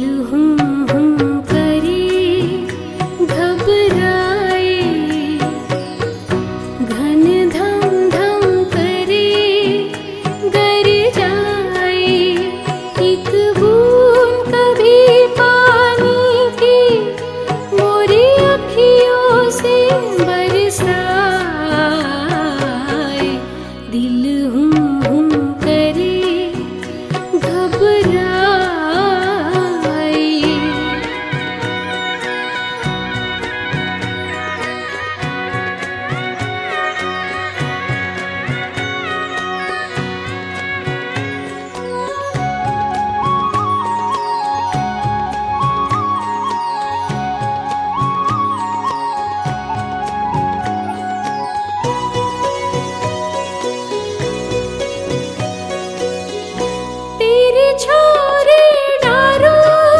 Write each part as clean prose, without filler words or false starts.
हूँ करे घबराए, घन धम धम करे गर जाए। एक बूंद कभी पानी की मोरी अखियों से बरसाए। दिल हूँ करे घबराए। तेरे छोरे डारो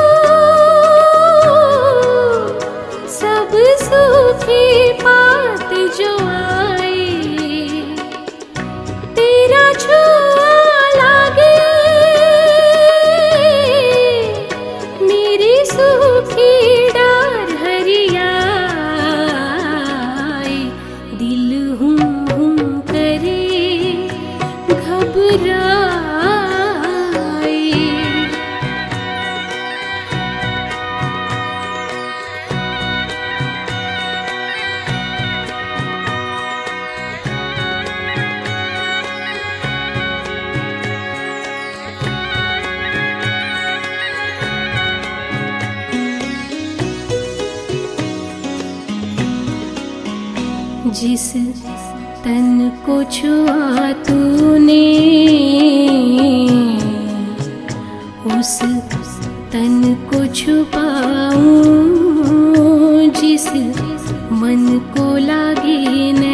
सब सूखी पात जो आए। तेरा छुआ लागे मेरी सूखी डार हरियाए। दिल हूँ करे घबराए। जिस तन को छुआ तूने उस तन को छुपाऊं। जिस मन को लागे न